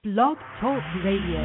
Blog Talk Radio.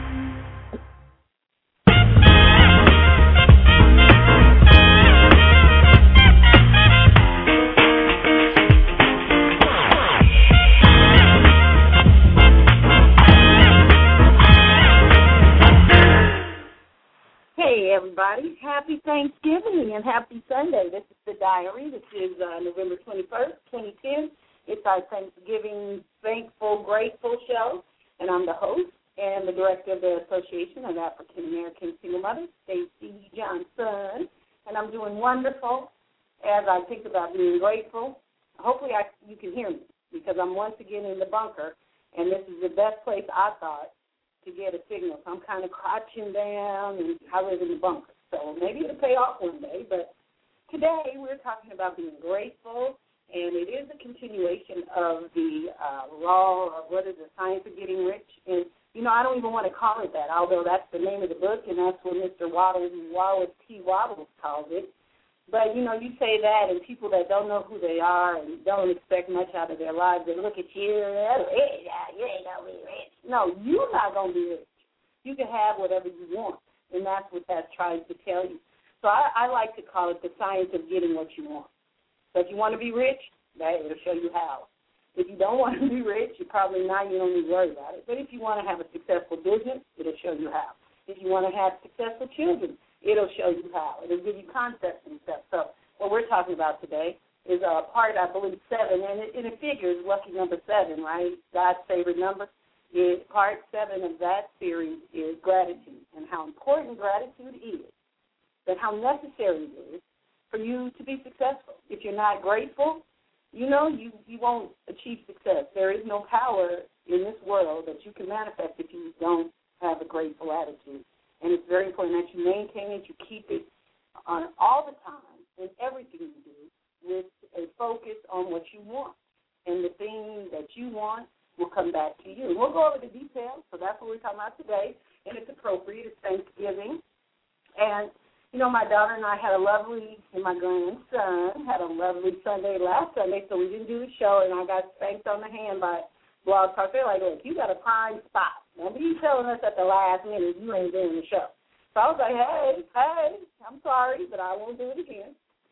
Hey, everybody. Happy Thanksgiving and happy Sunday. This is The Diary. This is November 21st, 2010. It's our Thanksgiving Thankful, Grateful show, and I'm the host and the director of the Association of African American Single Mothers, Stacey Johnson, and I'm doing wonderful as I think about being grateful. Hopefully you can hear me because I'm once again in the bunker, and this is the best place I thought to get a signal. So I'm kind of crouching down, and I live in the bunker. So maybe it'll pay off one day. But today we're talking about being grateful, and it is a continuation of the law of what is the science of getting rich. And, you know, I don't even want to call it that, although that's the name of the book, and that's what Mr. Wallace T. Wallace calls it. But, you know, you say that, and people that don't know who they are and don't expect much out of their lives, they look at you, hey, you ain't going to be rich. No, you're not going to be rich. You can have whatever you want, and that's what that's trying to tell you. So I like to call it the science of getting what you want. So if you want to be rich, it'll show you how. If you don't want to be rich, you don't need to worry about it. But if you want to have a successful business, it'll show you how. If you want to have successful children, it'll show you how. It'll give you concepts and stuff. So what we're talking about today is part, I believe, 7, and it figures lucky number 7, right? God's favorite number. Part 7 of that series is gratitude and how important gratitude is, and how necessary it is for you to be successful. If you're not grateful, you won't achieve success. There is no power in this world that you can manifest if you don't have a grateful attitude. And it's very important that you maintain it, you keep it on all the time in everything you do with a focus on what you want. And the thing that you want will come back to you. We'll go over the details, so that's what we're talking about today, and it's appropriate. It's Thanksgiving. And, you know, my daughter and I and my grandson had a lovely Sunday last Sunday, so we didn't do the show, and I got spanked on the hand by Blog Talk. They're like, look, you got a prime spot. Now, be telling us at the last minute you ain't doing the show. So I was like, hey, I'm sorry, but I won't do it again.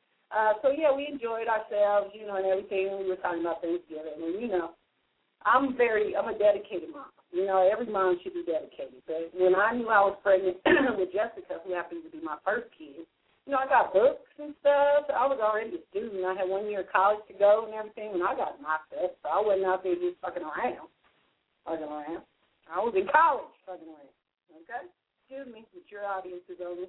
So, yeah, we enjoyed ourselves, and everything. We were talking about Thanksgiving. And, I'm a dedicated mom. Every mom should be dedicated. But when I knew I was pregnant with Jessica, who happens to be my first kid, I got books and stuff. I was already a student. I had 1 year of college to go and everything, and I got knocked up. So I wasn't out there just fucking around. I was in college fucking around. Okay? Excuse me, but your audience is over.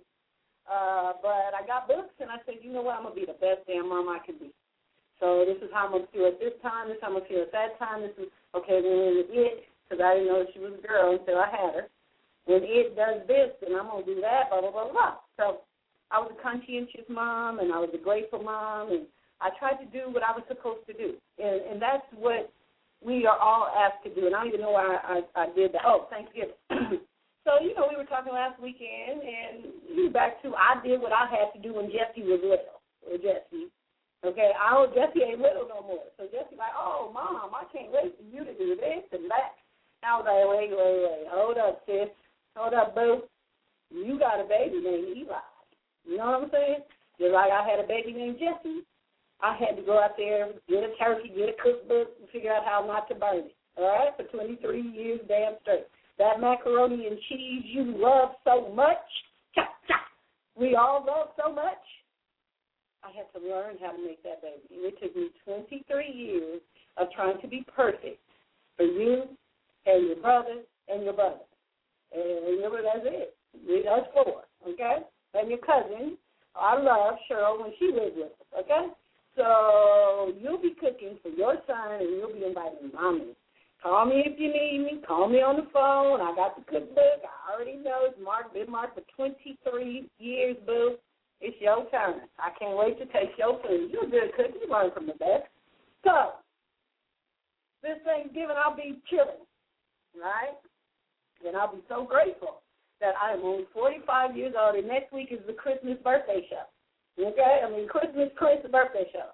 But I got books, and I said, you know what? I'm going to be the best damn mom I can be. So this is how I'm going to feel at this time. This is how I'm going to feel at that time. This is, okay, then with it, because I didn't know she was a girl until I had her. When it does this, then I'm going to do that, blah, blah, blah, blah. So I was a conscientious mom, and I was a grateful mom, and I tried to do what I was supposed to do. And that's what we are all asked to do. And I don't even know why I did that. Oh, Thanksgiving. So, we were talking last weekend, and back to I did what I had to do when Jesse was little, or Jesse. Okay, Jesse ain't little no more. So Jesse's like, oh, Mom, I can't wait for you to do this and that. I was like, wait. Hold up, sis. Hold up, boo. You got a baby named Eli. You know what I'm saying? Just like I had a baby named Jesse, I had to go out there, get a turkey, get a cookbook, and figure out how not to burn it. All right? For 23 years damn straight. That macaroni and cheese you love so much, chop, chop, we all love so much, I had to learn how to make that baby. And it took me 23 years of trying to be perfect for you and your brother and your brother. And remember, that's it. That's 4, okay? And your cousin, I love Cheryl when she lived with us, okay? So you'll be cooking for your son, and you'll be inviting Mommy. Call me if you need me. Call me on the phone. I got the cookbook. I already know it's been marked for 23 years, boo. It's your turn. I can't wait to taste your food. You're a good cook. You learn from the best. So, this Thanksgiving, I'll be chilling, right? And I'll be so grateful that I am only 45 years old, and next week is the Christmas birthday show. Okay? Christmas birthday show.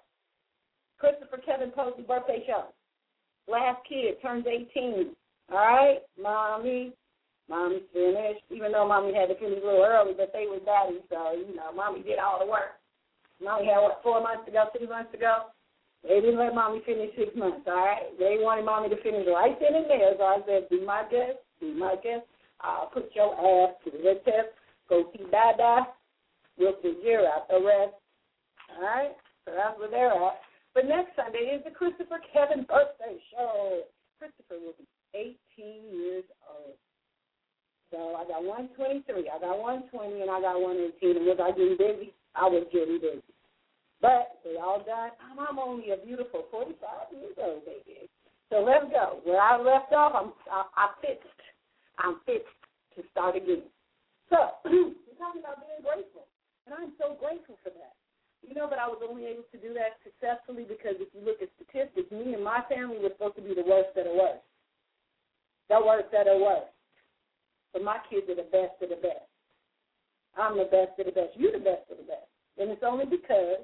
Christopher Kevin Posey birthday show. Last kid turns 18. All right? Mommy's finished, even though Mommy had to finish a little early, but they was Daddy, so, Mommy did all the work. Mommy had, 4 months to go, 6 months to go? They didn't let Mommy finish 6 months, all right? They wanted Mommy to finish right then and there, so I said, be my guest. I'll put your ass to the test. Go see Dada. We'll figure out the rest, all right? So that's where they're at. But next Sunday is the Christopher Kevin birthday show. Christopher will be 18 years old. So I got 123, I got 120, and I got 118. And was I getting busy? I was getting busy. But they all done. I'm only a beautiful 45 years old, baby. So let's go. Where I left off, I'm fixed to start again. So we're talking about being grateful, and I'm so grateful for that. But I was only able to do that successfully because if you look at statistics, me and my family were supposed to be the worst of the worst. The worst of the worst. But my kids are the best of the best. I'm the best of the best. You're the best of the best. And it's only because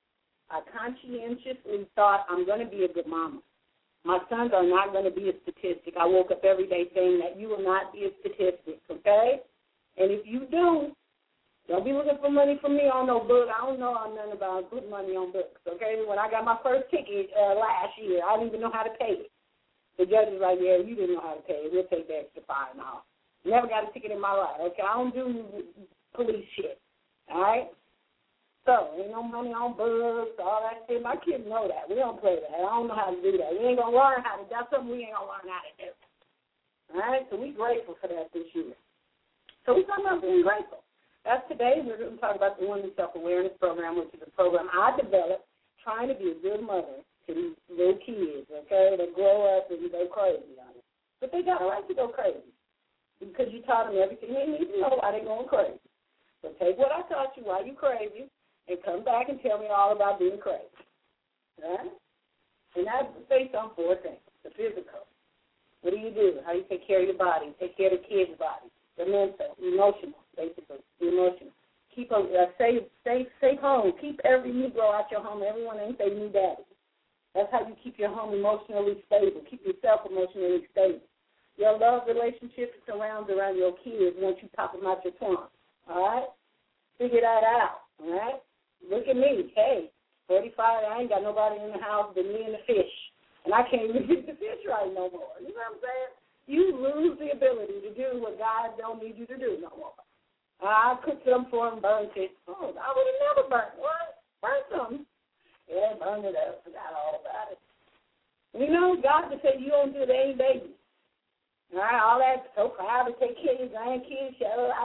I conscientiously thought I'm going to be a good mama. My sons are not going to be a statistic. I woke up every day saying that you will not be a statistic, okay? And if you don't be looking for money from me on no book. I don't know nothing about putting money on books, okay? When I got my first ticket last year, I didn't even know how to pay it. The judge was like, yeah, you didn't know how to pay it. We'll take the extra $5 now. Never got a ticket in my life, okay? I don't do police shit, all right? So, ain't no money on books, all that shit. My kids know that. We don't play that. I don't know how to do that. We ain't going to learn how to do. That's something we ain't going to learn how to do. All right? So we grateful for that this year. So we're talking about being grateful. That's today. We're going to talk about the Women's Self-Awareness Program, which is a program I developed trying to be a good mother to these little kids, okay? They grow up and go crazy on it. But they got a right to go crazy because you taught them everything they need to know why they're going crazy. So take what I taught you while you're crazy and come back and tell me all about being crazy. All right? And that's based on 4 things. The physical. What do? How do you take care of your body? Take care of the kid's body. The mental, emotional, basically, the emotional. Keep stay home. Keep every Negro out your home. Everyone ain't say new daddy. That's how you keep your home emotionally stable. Keep yourself emotionally stable. Your love relationship surrounds around your kids once you pop them out your trunk. All right? Figure that out. All right? Look at me. Hey, 45, I ain't got nobody in the house but me and the fish. And I can't even get the fish right no more. You know what I'm saying? You lose the ability to do what God don't need you to do no more. I cooked them for him, burnt it. Oh, I would have never burnt. What? Burnt something. Yeah, burned it up. Forgot all about it. God just said you don't do it, they ain't babies. All right, all that so proud to take care of your grandkids.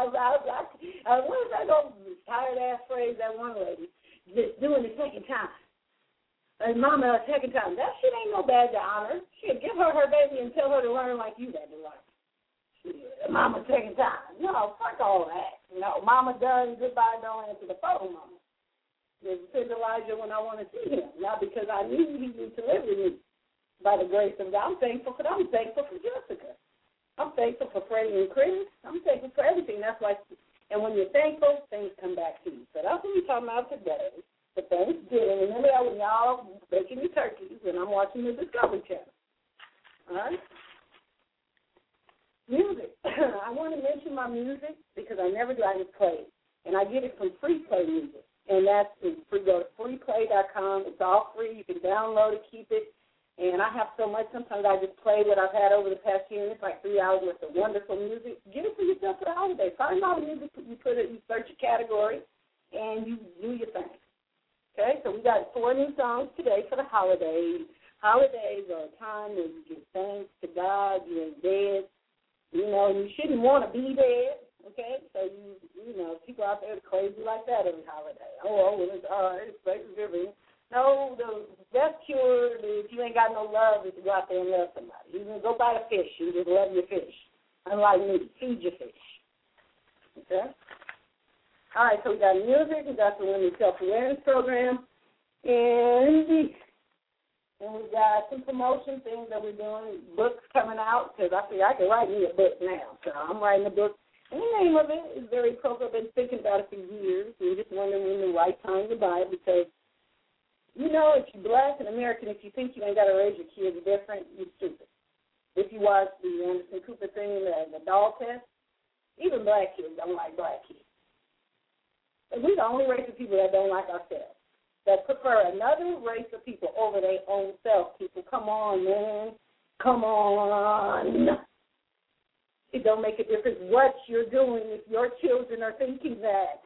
What is that old tired-ass phrase that one lady just doing the second time? And mama, a second time. That shit ain't no badge of honor. Shit, give her baby and tell her to learn like you had to learn. Shit, mama, second time. No, fuck all that. Mama done, goodbye, don't answer the phone, mama. Just send Elijah when I want to see him. Not because I knew he would deliver me. By the grace of God, I'm thankful for them. I'm thankful for Jessica. I'm thankful for Freddie and Chris. I'm thankful for everything. That's why, and when you're thankful, things come back to you. So that's what we're talking about today. For Thanksgiving. Remember that when y'all baking your turkeys and I'm watching the Discovery Channel. All right? Music. I want to mention my music because I never do. I just play it. And I get it from Free Play Music. And that's free. Go to freeplay.com. It's all free. You can download it, keep it. And I have so much. Sometimes I just play what I've had over the past year. And it's like 3 hours worth of wonderful music. Get it for yourself for the holidays. Find all the music. You put it. You search a category, and you do your thing. Okay, so we got 4 new songs today for the holidays. Holidays are a time when you give thanks to God. You ain't dead. You shouldn't want to be dead. Okay, so people out there are crazy like that every holiday. It's Thanksgiving. No, the best cure if you ain't got no love is to go out there and love somebody. You can go buy a fish. You just love your fish. Unlike me, feed your fish. Okay. All right, so we got music, we got the Women's Self-Awareness Program, and we got some promotion things that we're doing, books coming out, because I figure I can write me a book now. So I'm writing a book, and the name of it is very appropriate. I've been thinking about it for years. We're just wondering when the right time to buy it, because, if you're black and American, if you think you ain't got to raise your kids different, you're stupid. If you watch the Anderson Cooper thing, the dog test, even black kids don't like black kids. And we're the only race of people that don't like ourselves, that prefer another race of people over their own self. People, come on, man. Come on. It don't make a difference what you're doing if your children are thinking that.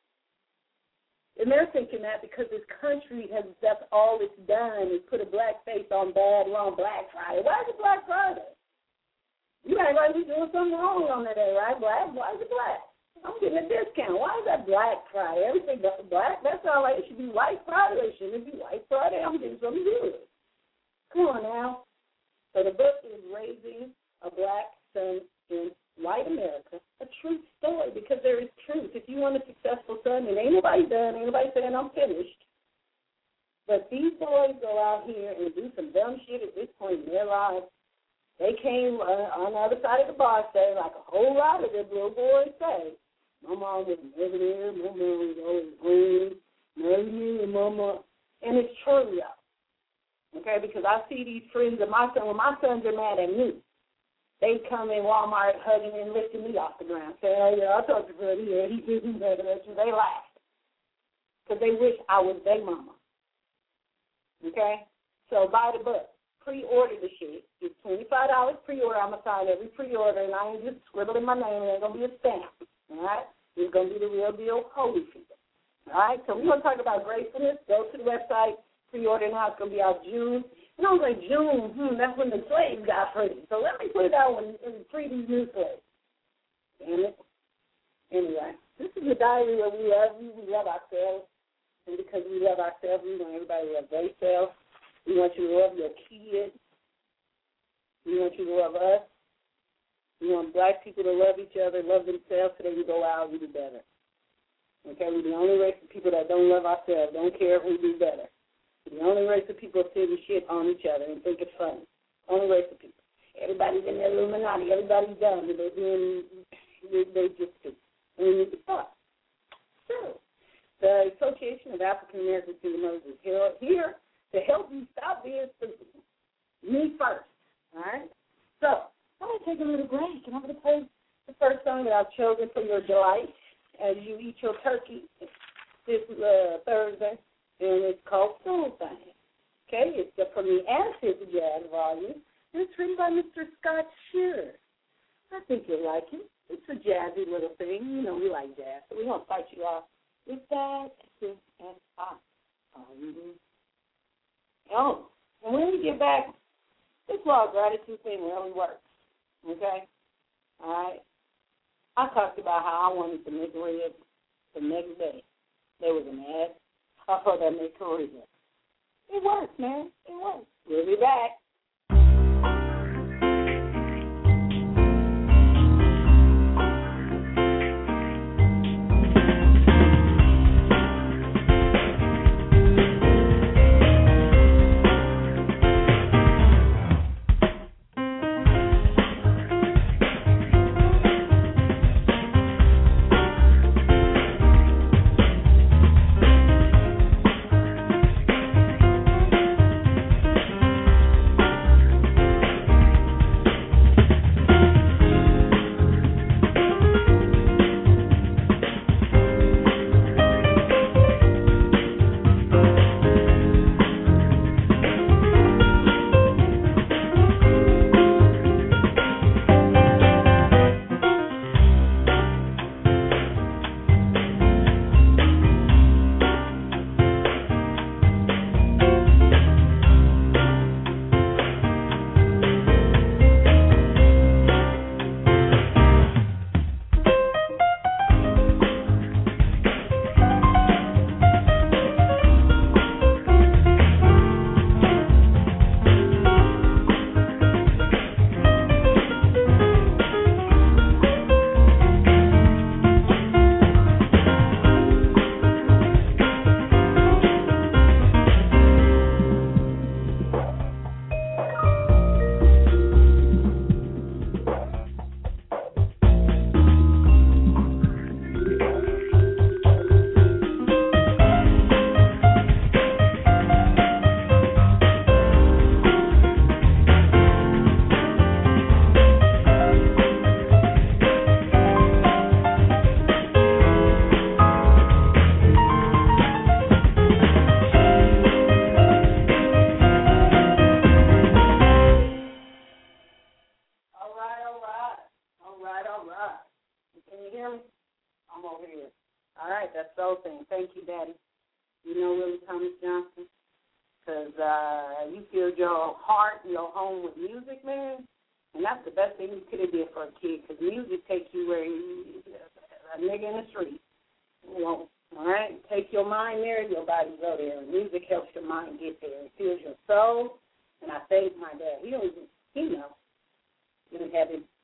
And they're thinking that because this country that's all it's done is put a black face on bad on Black Friday. Why is it Black Friday? You act like we're doing something wrong on that day, right? Black? Why is it black? I'm getting a discount. Why is that Black Friday? Everything that's black, that sounds like it should be White Friday. Shouldn't it be White Friday? I'm getting something good. Come on now. So the book is Raising a Black Son in White America, a true story, because there is truth. If you want a successful son, and ain't nobody done, ain't nobody saying I'm finished, but these boys go out here and do some dumb shit at this point in their lives. They came on the other side of the bar saying, like a whole lot of the little boys say, my mom was never there, my mom was always home, marry me and mama, and it's true, y'all. Okay, because I see these friends of my son, when my sons are mad at me, they come in Walmart hugging and lifting me off the ground, saying, oh, yeah, I talked to Freddie, yeah, he didn't better than you. They laugh because they wish I was their mama. Okay? So buy the book. Pre-order the shit. It's $25 pre-order. I'm going to sign every pre-order, and I ain't just scribbling my name. It ain't going to be a stamp. All right? It's going to be the real deal Holyfield. All right? So we're going to talk about gracefulness. Go to the website. Pre-order now. It's going to be out June. And I was like, June, that's when the slaves got free. So let me put it out and free these new slaves. Damn it. Anyway, this is a diary where we love you, we love ourselves. And because we love ourselves, we want everybody to love themselves. We want you to love your kids. We want you to love us. We want black people to love each other, love themselves, so they can go out and do better. Okay, we're the only race of people that don't love ourselves, don't care if we do better. The only race of people sitting shit on each other and think it's funny. Only race of people. Everybody's in the Illuminati. Everybody's dumb. They just do. And we need to stop. So, the Association of African American Single Mothers is here to help you stop being stupid. Me first. All right? So, I'm going to take a little break, and I'm going to play the first song that I've chosen for your delight as you eat your turkey this Thursday. And it's called Soul Thing. Okay, it's from the Acid Jazz volume. And it's written by Mr. Scott Shearer. I think you'll like it. It's a jazzy little thing. You know, we like jazz. So we're going to start you off with that. S-S-I. Oh, and when we get back, this law of gratitude thing really works. Okay? All right? I talked about how I wanted to make ribs the next day. There was an ad. I thought that made career. It works, man. It works. We'll be back. all right. Can you hear me? I'm over here. All right, that's Soul Thing. Thank you, Daddy. You know Willie Thomas Johnson? Because you filled your heart, your home with music, man. And that's the best thing you could have did for a kid, because music takes you where a nigga in the street won't. All right? Take your mind there, your body go there. And music helps your mind get there. It fills your soul. And I thank my dad. He knows. You didn't have it.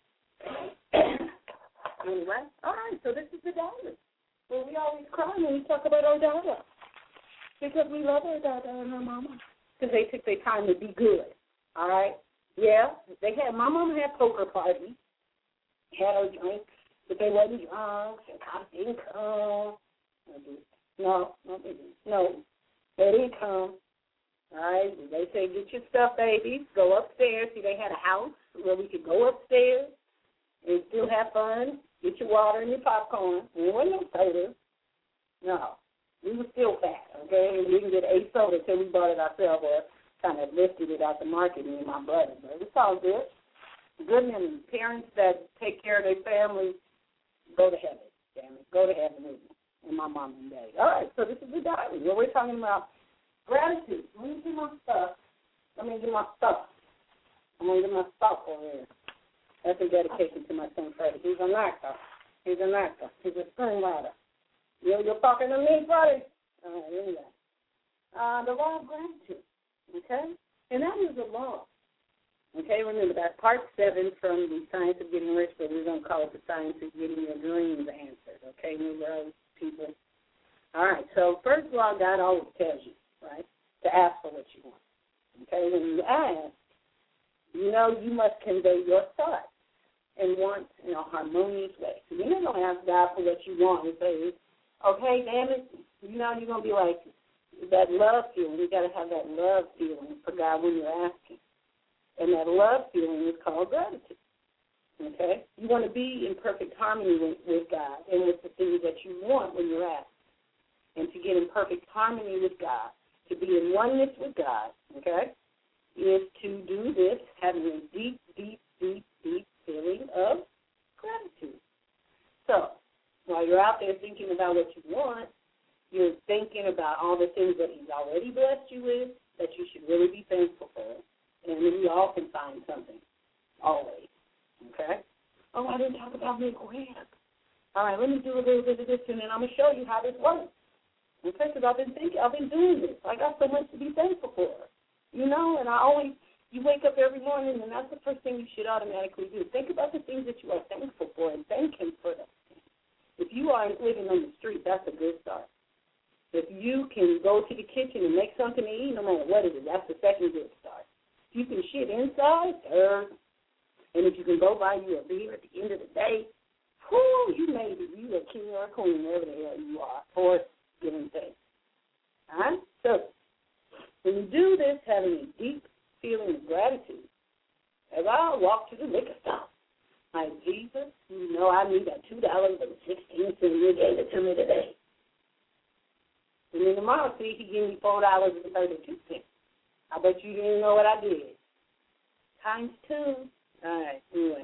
Anyway, all right, so this is the diary. Well, we always cry when we talk about our dada, because we love our dada and our mama, because they took their time to be good, all right? Yeah, my mama had poker parties, had her drinks, but they wasn't drunk, and cops didn't come. No, they didn't come. All right, they say, get your stuff, babies, go upstairs. See, they had a house where we could go upstairs and still have fun, get your water and your popcorn. There wasn't no soda. No, we were still fat, okay? And we didn't get a soda until we bought it ourselves, or kind of lifted it out the market, me and my brother. But it's all good. Good memories. Parents that take care of their family, go to heaven, damn it. Go to heaven with me and my mom and dad. All right, so this is the diary where we're talking about gratitude. Let me get my stuff. I'm going to get my stuff over here. That's a dedication to my son, Freddie. He's an actor. He's a screenwriter. You're talking to me, Freddie? All right, here we go. The law of gratitude, okay? And that is a law. Okay, remember that part 7 from the Science of Getting Rich, but we're going to call it the Science of Getting Your Dreams Answered, okay, new world people? All right, so first of all, God always tells you, right, to ask for what you want. Okay, when you ask, you must convey your thoughts and wants in a harmonious way. So you're not going to ask God for what you want and say, okay, damn it, you're going to be like that love feeling. You got to have that love feeling for God when you're asking. And that love feeling is called gratitude. Okay? You want to be in perfect harmony with God and with the things that you want when you're asking. And to get in perfect harmony with God, to be in oneness with God, okay, is to do this having a deep, deep, deep, deep feeling of gratitude. So while you're out there thinking about what you want, you're thinking about all the things that He's already blessed you with that you should really be thankful for. And we all can find something, always, okay? Oh, I didn't talk about my grant. All right, let me do a little bit of this, and then I'm going to show you how this works. Okay, because I've been doing this. I got so much to be thankful for, and you wake up every morning, and that's the first thing you should automatically do. Think about the things that you are thankful for and thank Him for them. If you aren't living on the street, that's a good start. If you can go to the kitchen and make something to eat, no matter what it is, that's the second good start. If you can shit inside, third. And if you can go buy you a beer at the end of the day, you made it. You a king or a queen, wherever the hell you are, for giving thanks. All right? So when you do this, having a deep feeling of gratitude, as I walk to the liquor store, like, Jesus, I need that $2.16. You gave it to me today. And then tomorrow, see, He gave me $4.32. I bet you didn't know what I did. Times 2. All right, anyway.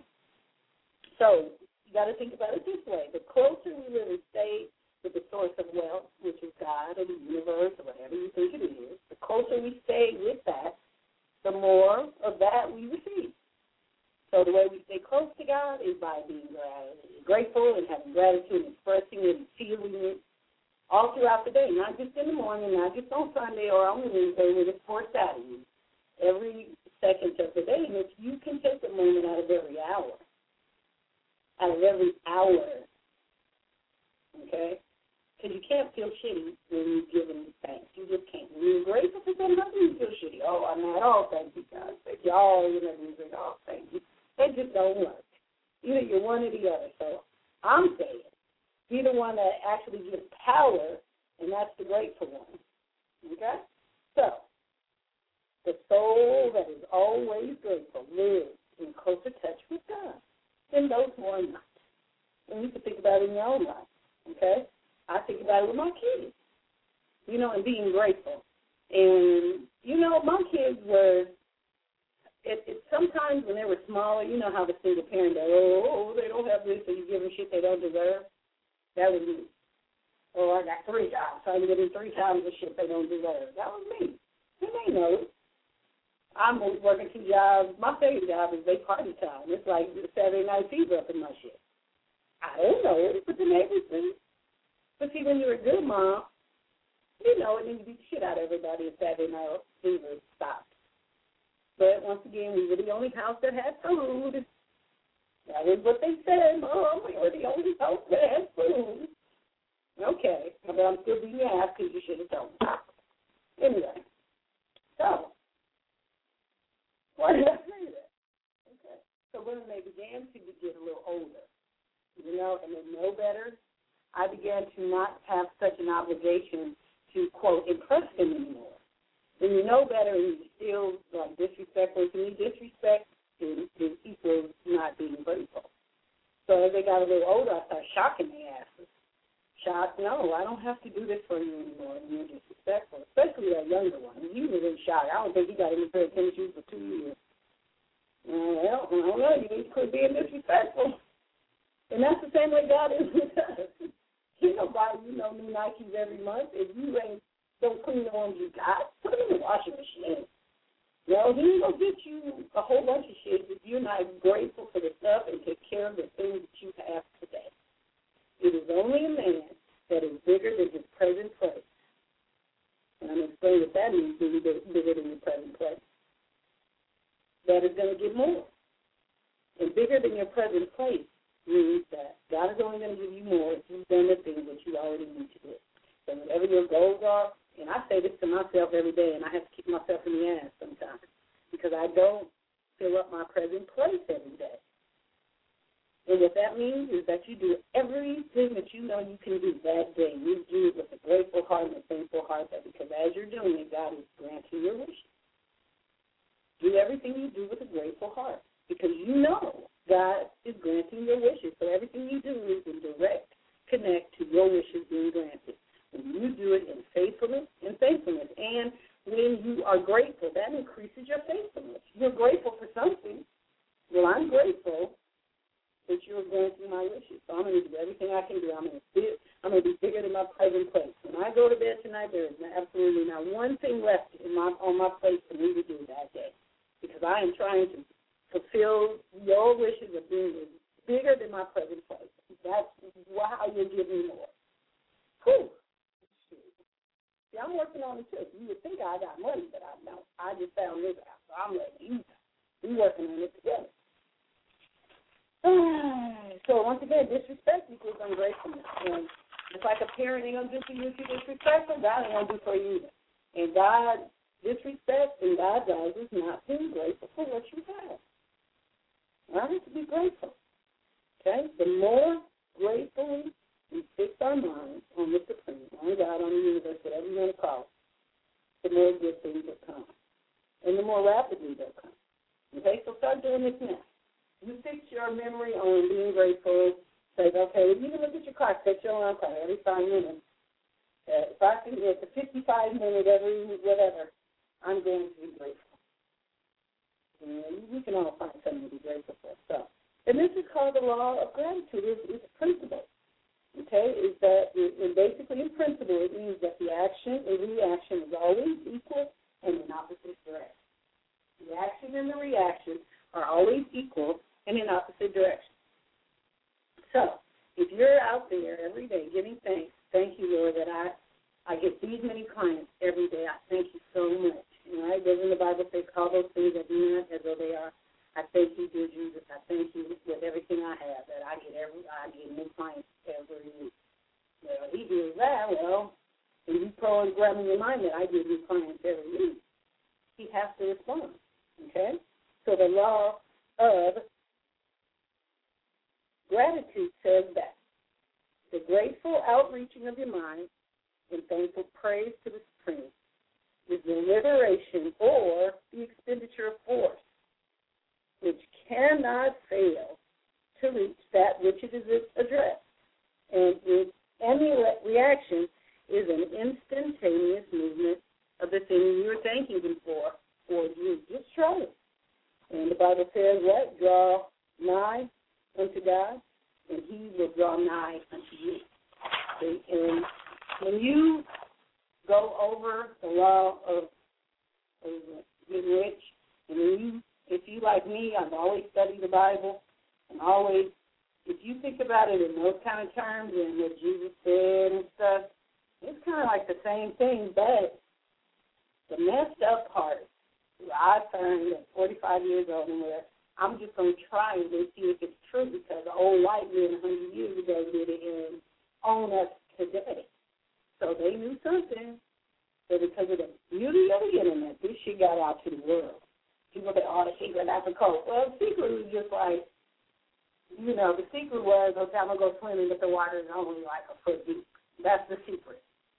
So you got to think about it this way. The closer we really stay with the source of wealth, which is God or the universe or whatever you think it is, the closer we stay with that, the more of that we receive. So the way we stay close to God is by being grateful and having gratitude and expressing it and feeling it all throughout the day, not just in the morning, not just on Sunday or on Wednesday when it's for Saturday. Every second of the day, and if you can take a moment out of every hour, okay? Because you can't feel shitty when you're giving thanks. You just can't. When you're grateful for something, you feel shitty. Oh, I'm not. Oh, thank you, God. Thank you. Oh, thank you. They just don't work. Either you're one or the other. So I'm saying, be the one that actually gives power, and that's the grateful one. Okay? So, the soul that is always grateful lives in closer touch with God than those who are not. And you can think about it in your own life. Okay? I think about it with my kids, and being grateful. And, my kids were sometimes when they were smaller, you know how the single parent does, they don't have this, so you give them shit they don't deserve. That was me. Oh, I got 3 jobs, so I'm getting 3 times the shit they don't deserve. That was me. And they know it. I'm working 2 jobs. My favorite job is they party time. It's like Saturday Night Fever up in my shit. I don't know it, but the neighbors do. But see, when you're a good mom, you know it, and you beat the shit out of everybody if Saturday Night Fever stopped. But once again, we were the only house that had food. That was what they said, Mom. We were the only house that had food. Okay, but I'm still being asked because you should have told me. Anyway, so why did I say that? Okay, so when they began to get a little older, you know, and they know better, I began to not have such an obligation to, quote, impress them anymore. When you know better and you still like disrespectful, to me, disrespect is equals not being grateful. So as they got a little older, I started shocking their asses. Shocked, no, I don't have to do this for you anymore. And you're disrespectful, especially that younger one. He was in shock. I don't think he got any pair of tennis shoes for 2 years. Well, I don't know. You need to quit being disrespectful. And that's the same way God is with us. He don't buy you no new Nikes every month. If you don't clean the ones you got, put them in the washing machine. You know, he ain't going to get you a whole bunch of shit if you're not grateful for the stuff and take care of the things that you have today. It is only a man that is bigger than his present place. And I'm going to explain what that means, being bigger than your present place. That is going to get more. And bigger than your present place means that God is only going to give you more if you've done the things that you already need to do. So whatever your goals are, and I say this to myself every day, and I have to kick myself in the ass sometimes because I don't fill up my present place every day. And what that means is that you do everything that you know you can do that day. You do it with a grateful heart and a thankful heart, because as you're doing it, God is granting your wishes. Do everything you do with a grateful heart, because you know God is granting your wishes. So everything you do is in direct connect to your wishes being granted. When you do it in faithfulness, and when you are grateful, that increases your faithfulness. You're grateful for something. Well, I'm grateful that you're granting my wishes. So I'm going to do everything I can do. I'm going to be bigger than my present place. When I go to bed tonight, there is absolutely not one thing left on my plate for me to do that day, because I am trying to fulfill your wishes of being bigger than my present place. That's how you're giving more. Whew. See, I'm working on it too. You would think I got money, but I don't. I just found this out, so I'm letting you know. We're working on it together. So once again, disrespect equals ungratefulness. And it's like a parent ain't going to do for you if you're disrespectful, God ain't going to do for you either. And God disrespects in God's eyes is not being grateful for what you have. I have to be grateful. Okay? The more gratefully we fix our minds on the Supreme, on God, on the universe, whatever you want to call it, the more good things will come. And the more rapidly they'll come. Okay? So start doing this now. You fix your memory on being grateful. Say, okay, if you can look at your clock, set your alarm clock every 5 minutes. If I can get to 55 minutes every whatever, I'm going to be grateful. And we can all find something to be grateful for. So, and this is called the law of gratitude. It's a principle. Okay, is that and basically in principle it means that the action and reaction is always equal and in opposite direction. The action and the reaction are always equal and in opposite directions. So, if you're out there every day giving thanks, thank you, Lord, that I get these many clients every day. I thank you so much. Right? Doesn't the Bible say, call those things that be not as though they are? I thank you, dear Jesus. I thank you with everything I have that I get new clients every week. Well, he does that. Well, and you program in your mind that I get new clients every week. He has to respond. Okay? So the law of gratitude says that the grateful outreaching of your mind in thankful praise to the Supreme is the liberation or the expenditure of force, which cannot fail to reach that which it is addressed. And the reaction is an instantaneous movement of the thing you were thanking him for, or you just try it. And the Bible says what? Draw nigh unto God, and he will draw nigh unto you. See? And when you go over the law of getting rich, and if you like me, I've always studied the Bible, and always, if you think about it in those kind of terms and what Jesus said and stuff, it's kind of like the same thing, but the messed up part, I found at 45 years old and where I'm just going to try and see if it's true, because the old white men 100 years ago did it and own us today. So they knew something, but because of the beauty of the internet, this shit got out to the world. People say, oh, the secret, that's a code. Well, the secret was just like, the secret was, okay, I'm going to go swimming, but the water is only like a foot deep. That's the secret.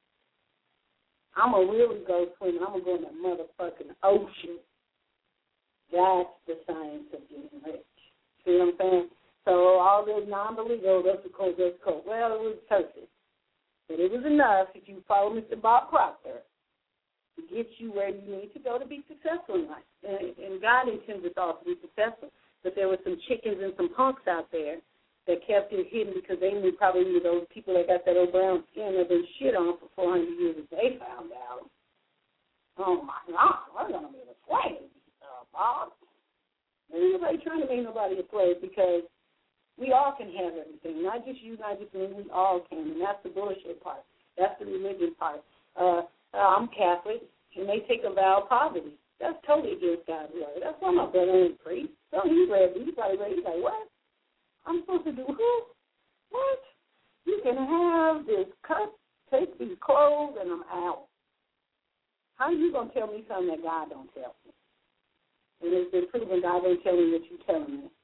I'm going to really go swimming. I'm going to go in the motherfucking ocean. That's the science of getting rich. See what I'm saying? So all this non-believers, that's the code, that's the code. Well, it was surface. But it was enough if you follow Mr. Bob Proctor to get you where you need to go to be successful in life. And God intends us all to be successful. But there were some chickens and some punks out there that kept it hidden because they knew probably those people that got that old brown skin that been shit on for 400 years that they found out. Oh, my God, we're going to be a slave, Bob. And anybody trying to make nobody a slave, because we all can have everything, not just you, not just me, we all can, and that's the bullshit part. That's the religion part. I'm Catholic, and they take a vow of poverty. That's totally against God's word. That's why my brother ain't priest. So he's ready. He's probably ready. He's like, what? I'm supposed to do who? What? You can have this cut, take these clothes, and I'm out. How are you going to tell me something that God don't tell me? And it's been proven God ain't telling me what you're telling me.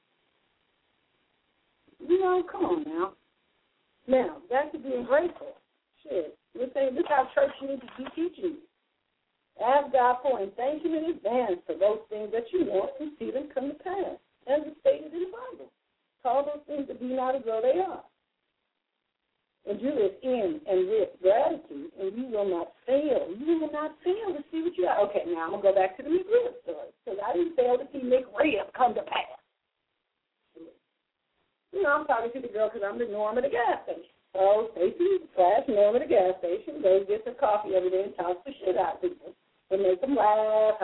Come on now. Now, back to being grateful. Shit. We're saying this is how church needs to be teaching you. Ask God for and thank Him in advance for those things that you want and see them come to pass, as it's stated in the Bible. Call those things that be not as though they are. And do this in and with gratitude, and you will not fail. You will not fail to see what you are. Okay, now I'm going to go back to the McRib story, because I didn't fail to see McRib come to pass. I'm talking to the girl because I'm the Norm at the gas station. So Stacy/Norm at the gas station goes get some coffee every day and talks the shit out of people. And make them laugh,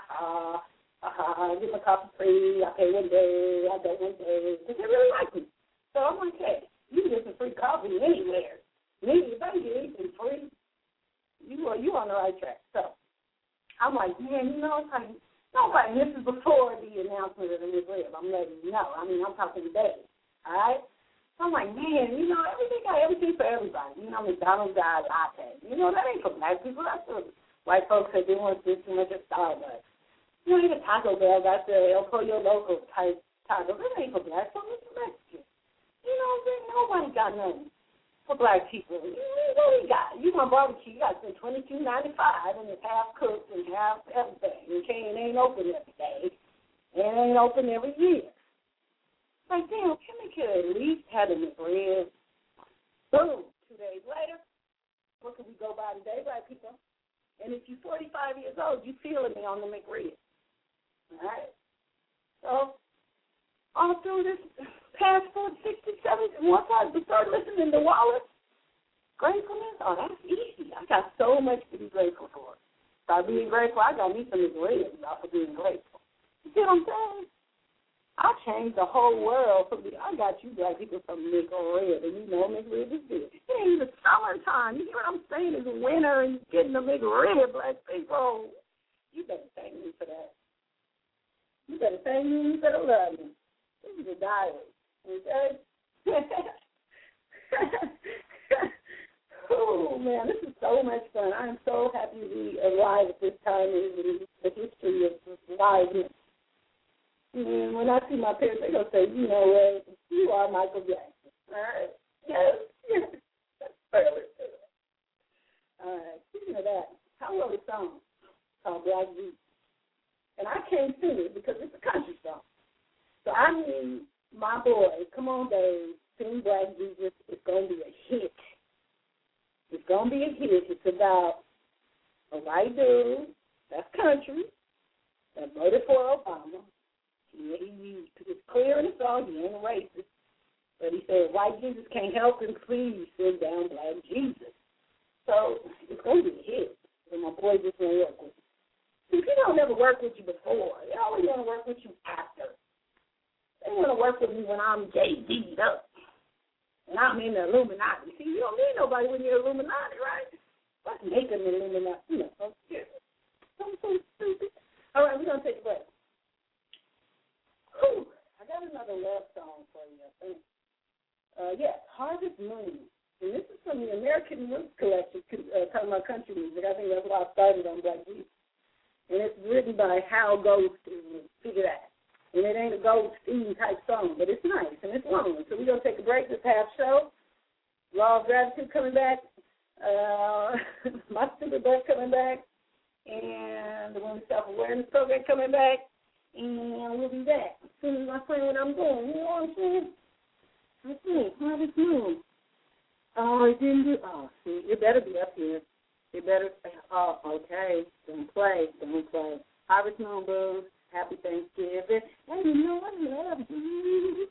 I get my coffee free, I pay one day, I don't one day, because they really like me. So I'm like, hey, you can get some free coffee anywhere. Maybe if I can get anything free, you on the right track. So I'm like, man, it's like, nobody, this is before the announcement of the McRib. I'm letting you know. I'm talking today, all right? So I'm like, man, everything got everything for everybody. McDonald's got latte. That ain't for black people. That's for white folks that didn't want to do too much at Starbucks. Even Taco Bell got the El Pollo Loco type taco. That ain't for black folks. It's for Mexican. Nobody got nothing for black people. What do you got? You want barbecue, you got to spend $22.95, and it's half cooked and half everything. It ain't open every day. It ain't open every year. Like, damn, Kimmy could at least have a McRib. Boom. 2 days later, what can we go by today, black people? And if you're 45 years old, you feeling me on the McRib. All right? So, all through this past 67, once I started listening to Wallace, gratefulness, that's easy. I got so much to be grateful for. By being grateful, I got me some McRibs off of being grateful. You see what I'm saying? I changed the whole world. I got you black people from McRib, and McRib is good. It ain't even summertime. You hear what I'm saying? It's winter, and you're getting the McRib, black people. You better thank me for that. You better thank me. You better love me. This is a diary, okay? Oh, man, this is so much fun. I am so happy to be alive at this time in the history of aliveness. And when I see my parents, they're going to say, you are Michael Jackson. All right? Yes. That's perfect. All right. Speaking of that, I wrote a song called Black Jesus. And I can't sing it because it's a country song. So I need my boy, come on, Dave, sing Black Jesus. It's going to be a hit. It's going to be a hit. It's about a white dude, that's country, that voted for Obama, It's clear in the song, he ain't a racist. But he said, white Jesus can't help him, please send down black Jesus. So it's going to be a hit. And my boy just won't work with you. See, people don't never work with you before. They always want to work with you after. They want to work with me when I'm JD'd up. And I'm in the Illuminati. See, you don't need nobody when you're Illuminati, right? Let's make them Illuminati. You know, I'm so stupid. All right, we're going to take a break. Whew, I got another love song for you, I think. Yes, Harvest Moon. And this is from the American Roots Collection, talking about country music. I think that's why I started on Black Jesus. And it's written by Hal Goldstein. Figure that. And it ain't a Goldstein-type song, but it's nice, and it's long. So we're going to take a break. This half show. Law of Gratitude coming back. My Stupid Butt coming back. And the Women's Self-Awareness Program coming back. And we'll be back as soon as I find what I'm doing. You know what I'm saying? Let's see. Harvest Moon. Oh, it didn't do. Oh, see, it better be up here. It better. Oh, okay. Don't play. Harvest Moon Blues. Happy Thanksgiving. And you know I love you.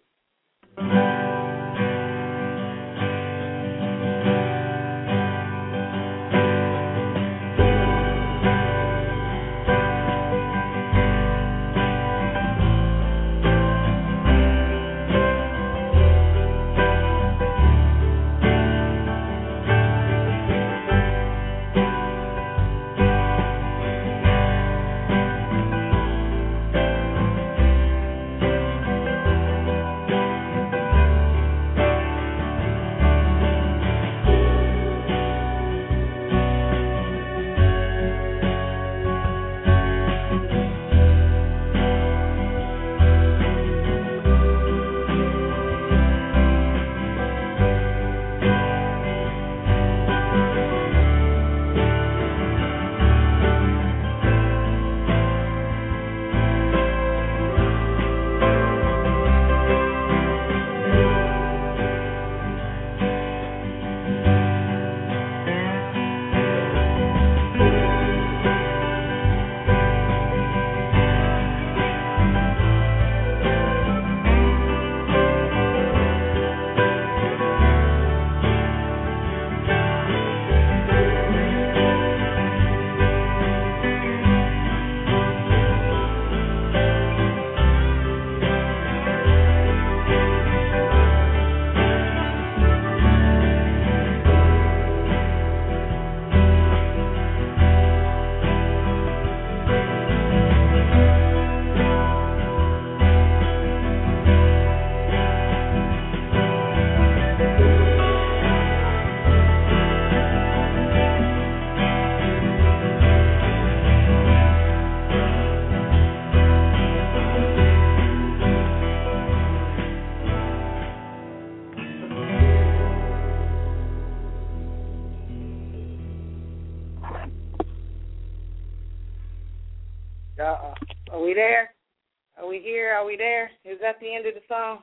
Are we there? Are we here? Are we there? Is that the end of the song?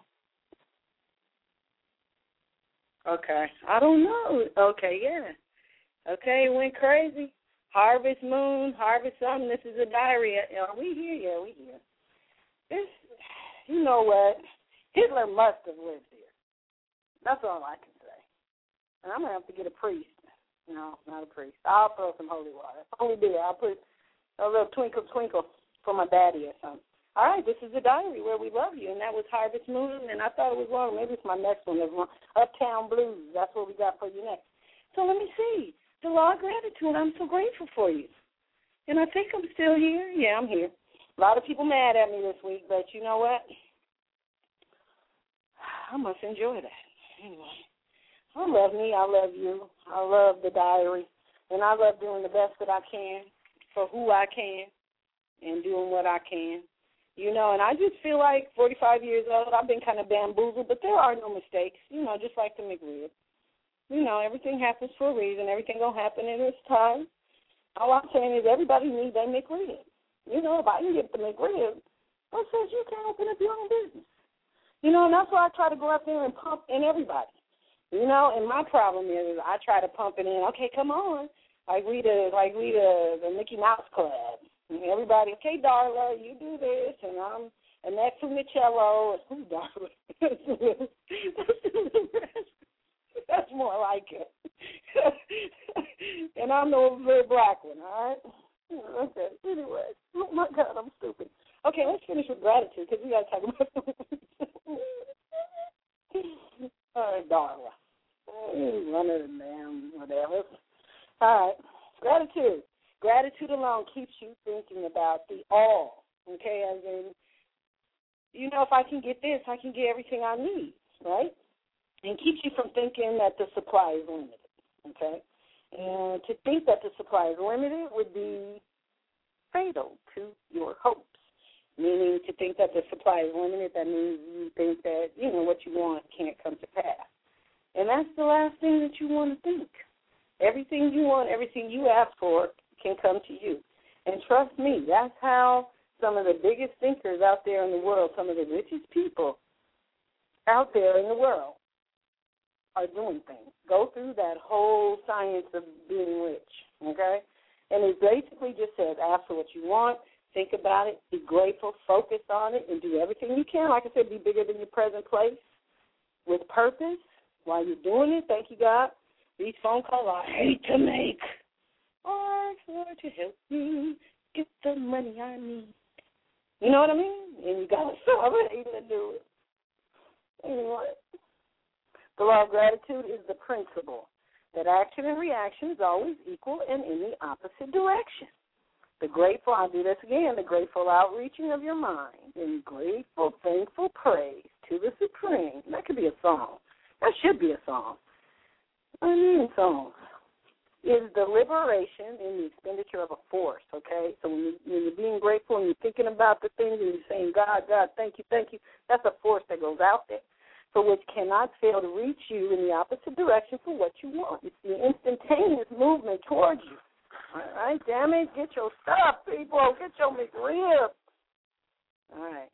Okay. I don't know. Okay, yeah. Okay, it went crazy. Harvest Moon, Harvest something. This is a diary. Are we here? Yeah, we here. This, you know what? Hitler must have lived here. That's all I can say. And I'm going to have to get a priest. No, not a priest. I'll throw some holy water. Holy beer. I'll put a little twinkle, twinkle for my daddy or something. All right, this is a diary where we love you, and that was Harvest Moon, and I thought it was wrong. Maybe it's my next one. Uptown Blues. That's what we got for you next. So let me see. The Law of Gratitude, I'm so grateful for you. And I think I'm still here. Yeah, I'm here. A lot of people mad at me this week, but you know what? I must enjoy that. Anyway, I love me. I love you. I love the diary. And I love doing the best that I can for who I can and doing what I can. You know, and I just feel like 45 years old, I've been kind of bamboozled, but there are no mistakes, you know, just like the McRib. You know, everything happens for a reason. Everything going to happen in its time. All I'm saying is everybody needs their McRib. You know, if I can get the McRib, what says you can't open up your own business? You know, and that's why I try to go out there and pump in everybody. You know, and my problem is I try to pump it in. Okay, come on. Like we the Mickey Mouse Club. And everybody, okay, Darla, you do this, and I'm Annette Funicello, who's Darla? That's more like it. And I'm the very black one, all right? Okay, anyway. Oh, my God, I'm stupid. Okay, let's finish with gratitude because we got to talk about all right, Darla. One of them damn whatever. All right, gratitude. Gratitude alone keeps you thinking about the all, okay? As in, you know, if I can get this, I can get everything I need, right? And keeps you from thinking that the supply is limited, okay? And to think that the supply is limited would be fatal to your hopes, meaning to think that the supply is limited, that means you think that, you know, what you want can't come to pass. And that's the last thing that you want to think. Everything you want, everything you ask for can come to you. And trust me, that's how some of the biggest thinkers out there in the world, some of the richest people out there in the world are doing things. Go through that whole science of being rich, okay? And it basically just says ask for what you want, think about it, be grateful, focus on it, and do everything you can. Like I said, be bigger than your present place with purpose while you're doing it. Thank you, God. These phone calls I hate to make. Ask Lord to help me get the money I need. You know what I mean? And you got to stop hating to do it. Anyway, the law of gratitude is the principle that action and reaction is always equal and in the opposite direction. The grateful, I'll do this again, the grateful outreaching of your mind and grateful, thankful praise to the Supreme. That could be a song. That should be a song. I mean songs. Is the liberation in the expenditure of a force, okay? So when you're being grateful and you're thinking about the things and you're saying, God, thank you, that's a force that goes out there, for which cannot fail to reach you in the opposite direction for what you want. It's the instantaneous movement towards you. All right, damn it, get your stuff, people. Get your McRib. All right.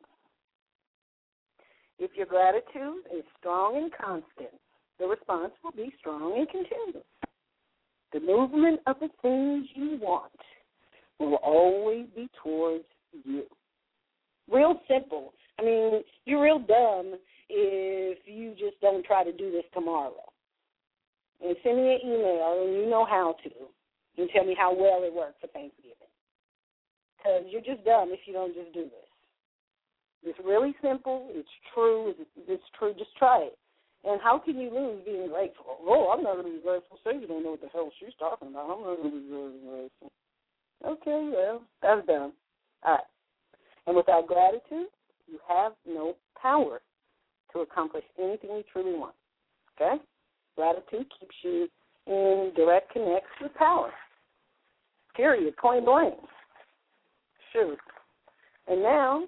If your gratitude is strong and constant, the response will be strong and continuous. The movement of the things you want will always be towards you. Real simple. I mean, you're real dumb if you just don't try to do this tomorrow. And send me an email, and you know how to, and tell me how well it worked for Thanksgiving. Because you're just dumb if you don't just do this. It's really simple. It's true. It's true. Just try it. And how can you lose being grateful? Oh, I'm not going to be grateful. So you don't know what the hell she's talking about. I'm not going to be grateful. Okay, well, that's dumb. All right. And without gratitude, you have no power to accomplish anything you truly want. Okay? Gratitude keeps you in direct connect with power. Period. Point blank. Shoot. And now,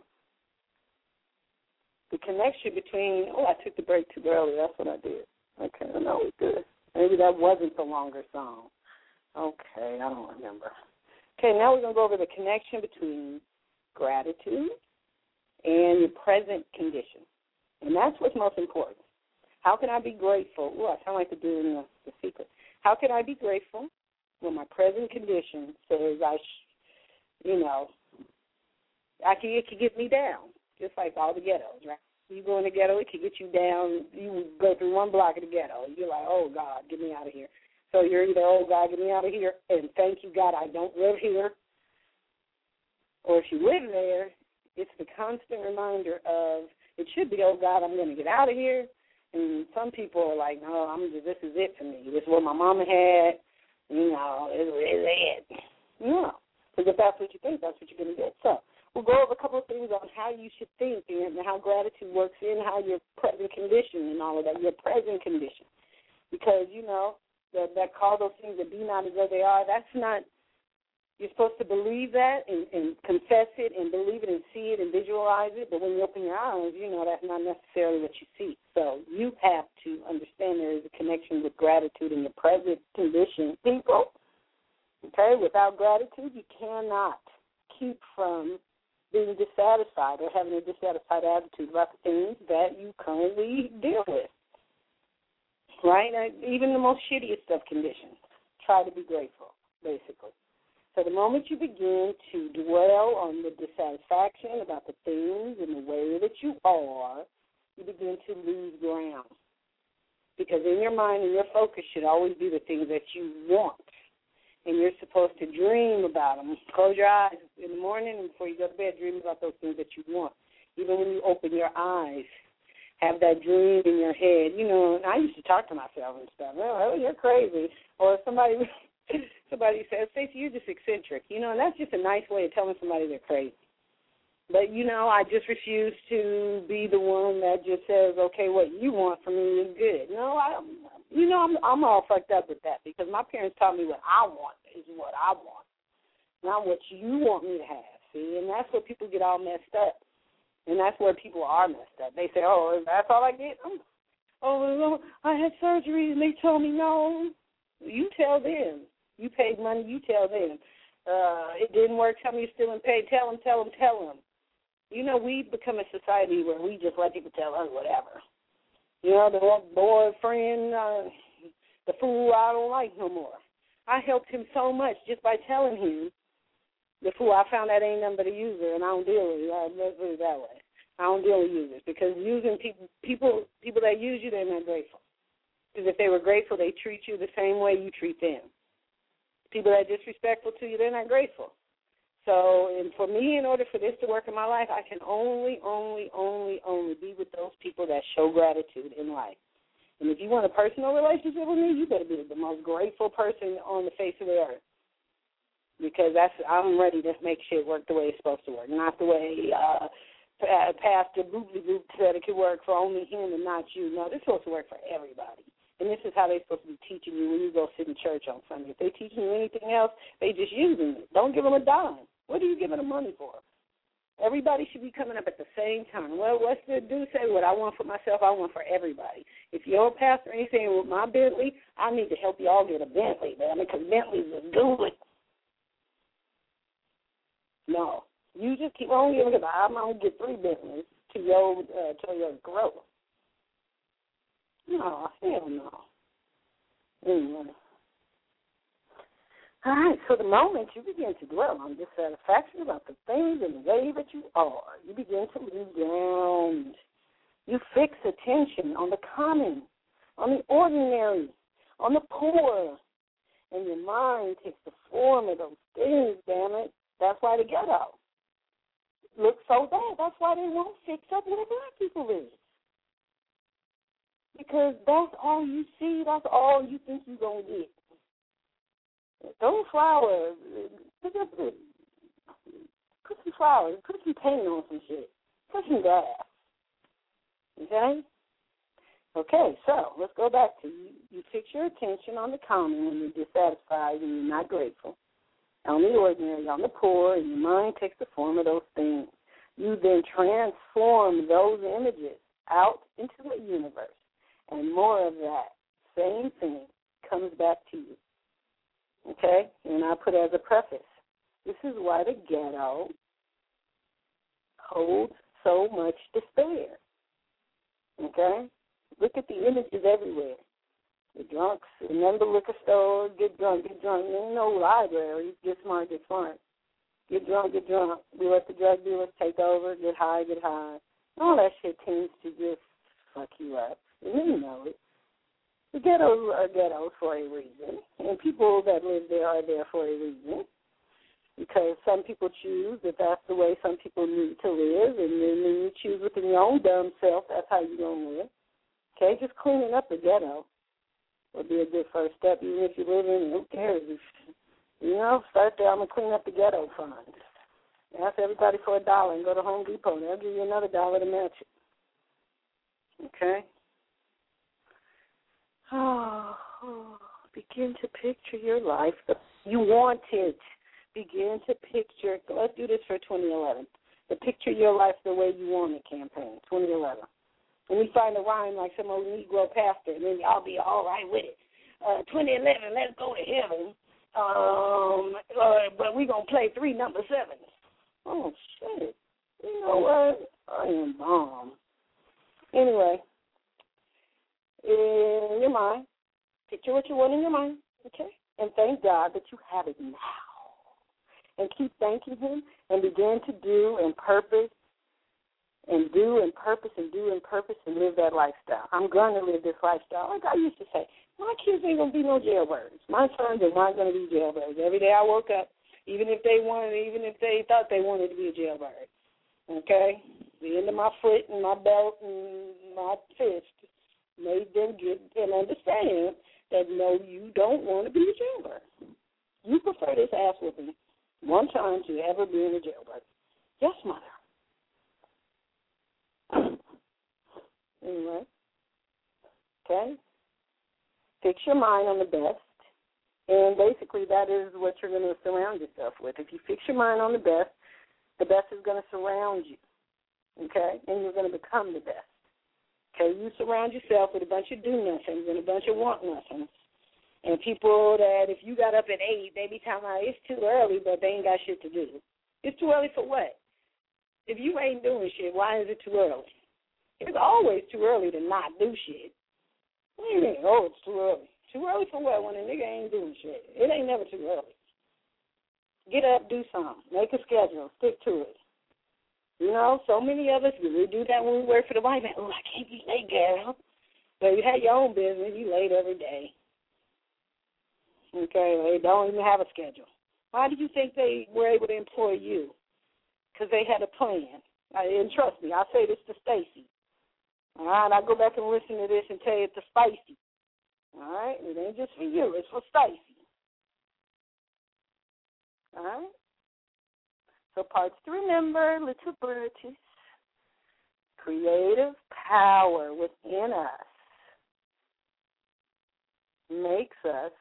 the connection between, I took the break too early. That's what I did. Okay, no, it's good. Maybe that wasn't the longer song. Okay, I don't remember. Okay, now we're going to go over the connection between gratitude and your present condition. And that's what's most important. How can I be grateful? I sound like the dude in the Secret. How can I be grateful when my present condition says it could get me down? Just like all the ghettos, right? You go in the ghetto, it could get you down. You go through one block of the ghetto. You're like, oh, God, get me out of here. So you're either, oh, God, get me out of here, and thank you, God, I don't live here. Or if you live there, it's the constant reminder of, it should be, oh, God, I'm going to get out of here. And some people are like, no, this is it for me. This is what my mama had. This is it. No. Because if that's what you think, that's what you're going to get. So we'll go over a couple of things on how you should think and how gratitude works in how your present condition and all of that, your present condition. Because, that call those things that be not as though they are, that's not, you're supposed to believe that and confess it and believe it and see it and visualize it. But when you open your eyes, that's not necessarily what you see. So you have to understand there is a connection with gratitude in your present condition, people. Okay? Without gratitude, you cannot keep from being dissatisfied or having a dissatisfied attitude about the things that you currently deal with, right? Even the most shittiest of conditions, try to be grateful, basically. So the moment you begin to dwell on the dissatisfaction about the things and the way that you are, you begin to lose ground. Because in your mind and your focus should always be the things that you want. And you're supposed to dream about them. Close your eyes in the morning and before you go to bed, dream about those things that you want. Even when you open your eyes, have that dream in your head. You know, and I used to talk to myself and stuff. Oh, you're crazy. Or somebody says, Stacey, you're just eccentric. You know, and that's just a nice way of telling somebody they're crazy. But, you know, I just refuse to be the one that just says, okay, what you want from me is good. No, I'm all fucked up with that because my parents taught me what I want is what I want, not what you want me to have, see? And that's where people get all messed up. And that's where people are messed up. They say, oh, that's all I get? Oh, I had surgery and they told me no. You tell them. You paid money, you tell them. It didn't work, tell me you're still in pain. Tell them. You know, we've become a society where we just let people tell us whatever. You know, the boyfriend, the fool I don't like no more. I helped him so much just by telling him, the fool, I found that ain't nothing but a user, and I don't deal with it. Let's put it that way. I don't deal with users because using people that use you, they're not grateful. Because if they were grateful, they treat you the same way you treat them. People that are disrespectful to you, they're not grateful. So, and for me, in order for this to work in my life, I can only be with those people that show gratitude in life. And if you want a personal relationship with me, you better be the most grateful person on the face of the earth. Because I'm ready to make shit work the way it's supposed to work, not the way Pastor Booply Boop said it could work for only him and not you. No, this is supposed to work for everybody. And this is how they're supposed to be teaching you when you go sit in church on Sunday. If they're teaching you anything else, they just using it. Don't give them a dime. What are you giving them money for? Everybody should be coming up at the same time. Well, what's the dude say? What I want for myself, I want for everybody. If you're a pastor and you're saying, with my Bentley, I need to help you all get a Bentley, man, because Bentleys is good. No. You just keep on giving it. I'm going to get 3 Bentleys to your growth. No, hell no. Anyway. All right, so the moment you begin to dwell on dissatisfaction about the things and the way that you are, you begin to lose ground. You fix attention on the common, on the ordinary, on the poor, and your mind takes the form of those things, damn it. That's why the ghetto looks so bad. That's why they won't fix up where the black people live. Because that's all you see. That's all you think you're going to get. Those flowers, put some flowers, put some paint on some shit, put some grass. Okay? Okay, so let's go back to you fix your attention on the common when you're dissatisfied and you're not grateful, on the ordinary, on the poor, and your mind takes the form of those things. You then transform those images out into the universe, and more of that same thing comes back to you. Okay? And I put as a preface, this is why the ghetto holds so much despair. Okay? Look at the images everywhere. The drunks, remember liquor stores, get drunk. There ain't no library. Get smart. Get drunk. We let the drug dealers take over, get high. All that shit tends to just fuck you up. And you know it. The ghettos are ghettos for a reason, and people that live there are there for a reason, because some people choose that that's the way some people need to live, and then when you choose within your own dumb self, that's how you're going to live. Okay, just cleaning up the ghetto would be a good first step, even if you live in, who cares? Start there, I'm going to clean up the ghetto fund. Ask everybody for $1 and go to Home Depot, and they'll give you another $1 to match it. Okay? Begin to picture your life. You want it. Begin to picture. Let's do this for 2011. The Picture Your Life the Way You Want It campaign, 2011. And we find a rhyme like some old Negro pastor, and then y'all be all right with it. 2011, let's go to heaven. But we're going to play 3 number 7s. Oh, shit. You know what? I am bomb. Anyway. In your mind, picture what you want in your mind, okay? And thank God that you have it now. and keep thanking him and begin to do and purpose and do and purpose and do and purpose and live that lifestyle. I'm going to live this lifestyle. Like I used to say, my kids ain't going to be no jailbirds. My sons are not going to be jailbirds. Every day I woke up, even if they thought they wanted to be a jailbird, okay? The end of my foot and my belt and my fist made them get and understand that, no, you don't want to be a jailbird. You prefer this ass whooping one time to ever being a jailbird. Yes, mother. Anyway, okay? Fix your mind on the best, and basically that is what you're going to surround yourself with. If you fix your mind on the best is going to surround you, okay? And you're going to become the best. Okay, you surround yourself with a bunch of do-nothings and a bunch of want-nothings, and people that if you got up at 8, they be talking about it's too early, but they ain't got shit to do. It's too early for what? If you ain't doing shit, why is it too early? It's always too early to not do shit. What do you mean? Oh, it's too early. Too early for what when a nigga ain't doing shit? It ain't never too early. Get up, do something. Make a schedule. Stick to it. You know, so many of us, we do that when we work for the white man. Oh, I can't be late, girl. But you have your own business. You late every day. Okay, they don't even have a schedule. Why do you think they were able to employ you? Because they had a plan. And trust me, I say this to Stacy. All right, I go back and listen to this and tell you it's to Spicy. All right, it ain't just for you, it's for Stacy. All right? So parts to remember, little birdies. Creative power within us makes us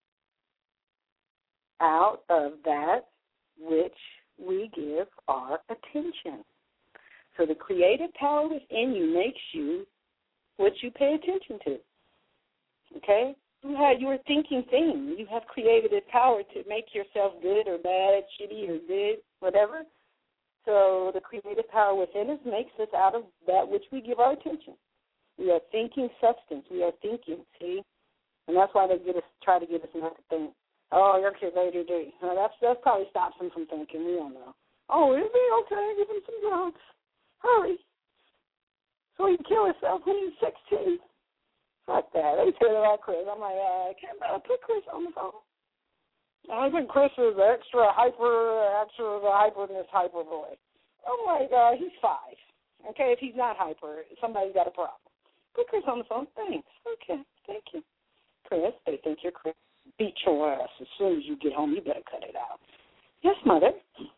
out of that which we give our attention. So the creative power within you makes you what you pay attention to. Okay? You are thinking things. You have creative power to make yourself good or bad, shitty or good, whatever. So the creative power within us makes us out of that which we give our attention. We are thinking substance. We are thinking, see? And that's why they try to get us not to think. Oh, your kid's ADD. Now, that probably stops him from thinking. We don't know. Oh, it'll be okay. Give him some drugs. Hurry. So he can kill himself when he's 16. Fuck that. They said about Chris. I'm like, I can't put Chris on the phone. I think Chris is the extra hyperness hyper boy. I'm like, he's 5. Okay, if he's not hyper, somebody's got a problem. Put Chris on the phone. Thanks. Okay, thank you. Chris, they think you're Chris. Beat your ass as soon as you get home. You better cut it out. Yes, mother.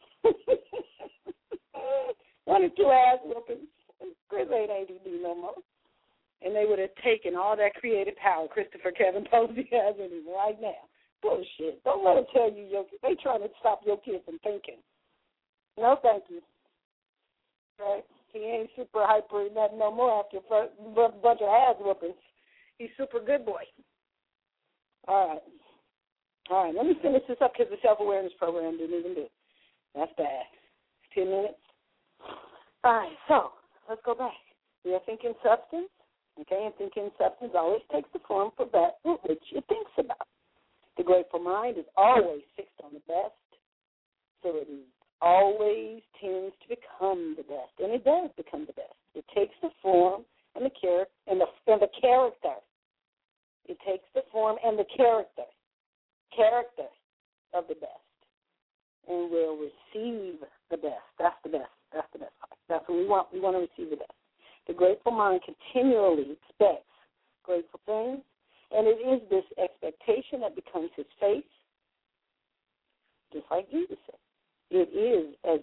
1 or 2 ass whoopings. Chris ain't ADD no more. And they would have taken all that creative power Christopher Kevin Posey has in him right now. Bullshit. Don't let them tell you they trying to stop your kid from thinking. No, thank you. Right? He ain't super hyper nothing no more after a bunch of ass whoopings. He's super good boy. All right. Let me finish this up because the self-awareness program didn't even do it. That's bad. 10 minutes. All right, so let's go back. We are thinking substance, okay, and thinking substance always takes the form for that which it thinks about. The grateful mind is always fixed on the best, so it is always tends to become the best, and it does become the best. It takes the form and the character. It takes the form and the character of the best, and will receive the best. That's the best. That's the best. That's what we want. We want to receive the best. The grateful mind continually expects grateful things, and it is this expectation that becomes his faith, just like Jesus said. It is as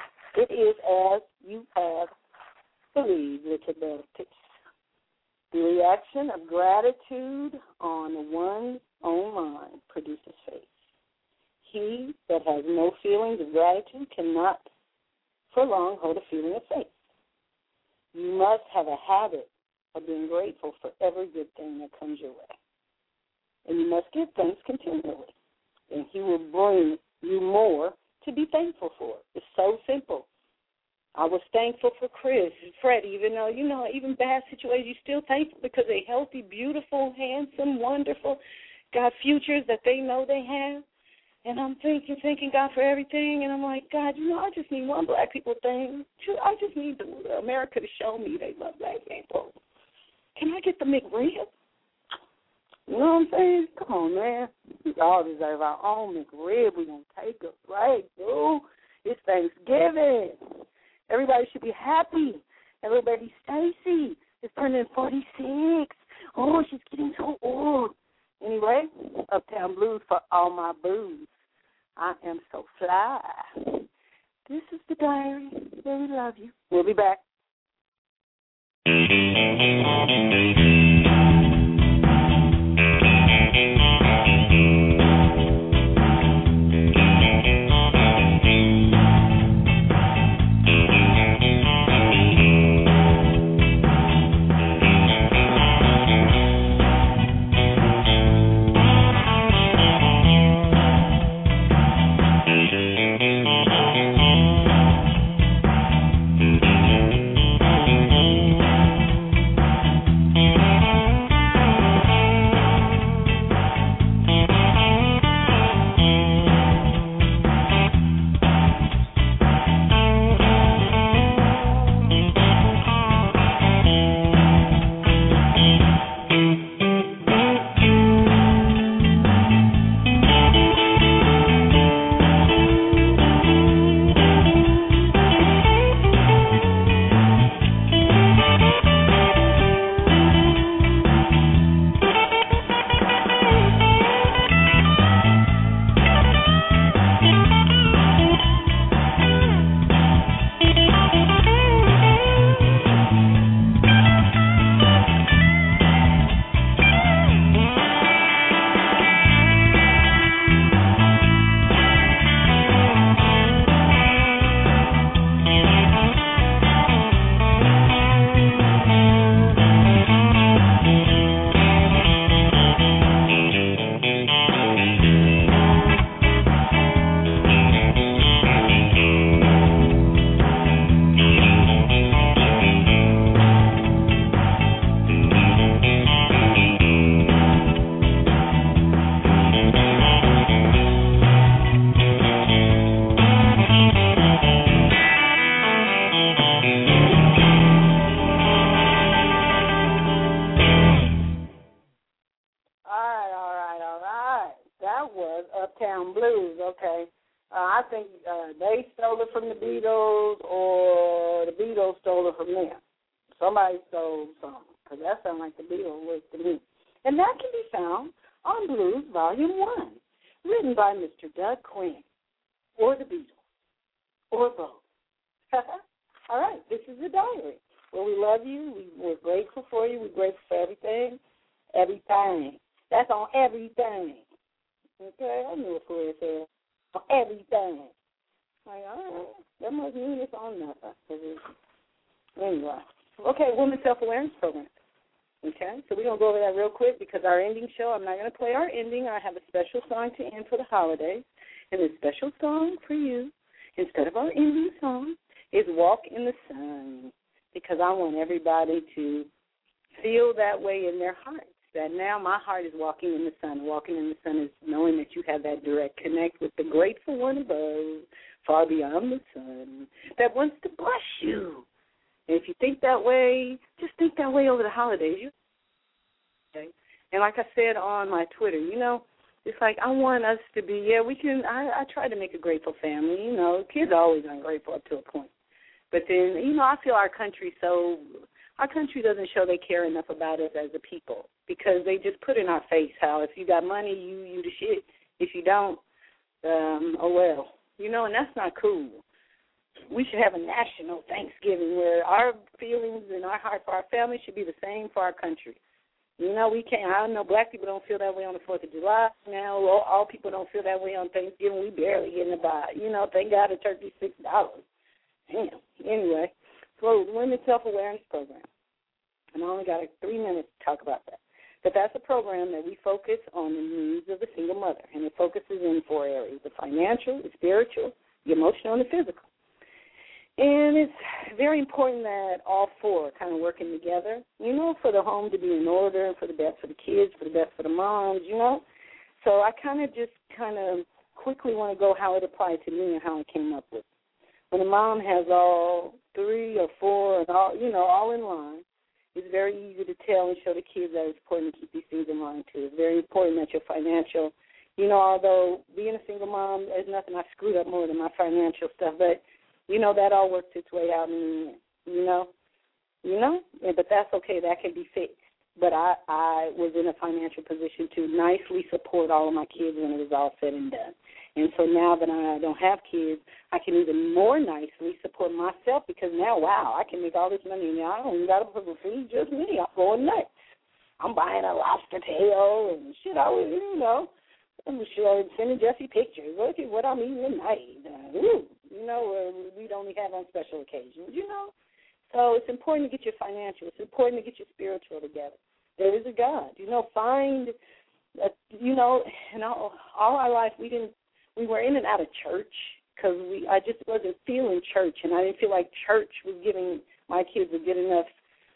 you have believed, little birdies. The reaction of gratitude on one's own mind produces faith. He that has no feelings of gratitude cannot for long hold a feeling of faith. You must have a habit of being grateful for every good thing that comes your way. And you must give thanks continually. And he will bring you more to be thankful for. It's so simple. I was thankful for Chris and Freddie, even though, even bad situations, you're still thankful because they're healthy, beautiful, handsome, wonderful, got futures that they know they have. And I'm thanking God for everything. And I'm like, God, I just need one black people thing. I just need America to show me they love black people. Can I get the McRib? You know what I'm saying? Come on, man. We all deserve our own McRib. We're going to take a break, dude. It's Thanksgiving. Everybody should be happy. Everybody, Stacy is turning 46. Oh, she's getting so old. Anyway, Uptown Blues for all my booze. I am so fly. This is the diary where we love you. We'll be back. Uptown Blues, okay. I think they stole it from the Beatles or the Beatles stole it from them. Somebody stole something, because that sounds like the Beatles was to me. And that can be found on Blues Volume 1, written by Mr. Doug Quinn, or the Beatles, or both. All right, this is the diary. Well, we love you. We're grateful for you. We're grateful for everything. Everything. That's on everything. Okay, I knew what it said. On everything. Like, all right, that must mean it's on nothing. Anyway. Okay, Women's Self-Awareness Program. Okay, so we're going to go over that real quick because our ending show, I'm not going to play our ending. I have a special song to end for the holidays. And the special song for you, instead of our ending song, is Walk in the Sun, because I want everybody to feel that way in their hearts, that now my heart is walking in the sun. Walking in the sun is knowing that you have that direct connect with the grateful one above, far beyond the sun, that wants to bless you. And if you think that way, just think that way over the holidays. Okay? And like I said on my Twitter, it's like I want us to be, I try to make a grateful family. Kids are always ungrateful up to a point. But then, I feel our country doesn't show they care enough about us as a people, because they just put in our face how if you got money, you the shit. If you don't, oh well. And that's not cool. We should have a national Thanksgiving where our feelings and our heart for our family should be the same for our country. We can't. I know black people don't feel that way on the 4th of July. Now, all people don't feel that way on Thanksgiving. We barely getting by. Thank God the turkey's $6. Damn. Anyway, so the Women's Self-Awareness Program. And I only got 3 minutes to talk about that. But that's a program that we focus on the needs of the single mother, and it focuses in 4 areas: the financial, the spiritual, the emotional, and the physical. And it's very important that all 4 kind of working together, for the home to be in order, for the best for the kids, for the best for the moms, So I kind of quickly want to go how it applied to me and how I came up with it. When a mom has all 3 or 4 and all in line, it's very easy to tell and show the kids that it's important to keep these things in line too. It's very important that your financial, although being a single mom, there's nothing I screwed up more than my financial stuff, but that all works its way out in the end, but that's okay. That can be fixed. But I was in a financial position to nicely support all of my kids when it was all said and done. And so now that I don't have kids, I can even more nicely support myself because now, wow, I can make all this money. Now I don't even got to put food, just me. I'm going nuts. I'm buying a lobster tail and shit. I'm sure sending Jesse pictures. Look at what I'm eating tonight. We'd only have on special occasions, So it's important to get your financial. It's important to get your spiritual together. There is a God. Find, and all our life we were in and out of church because I just wasn't feeling church, and I didn't feel like church was giving my kids a good enough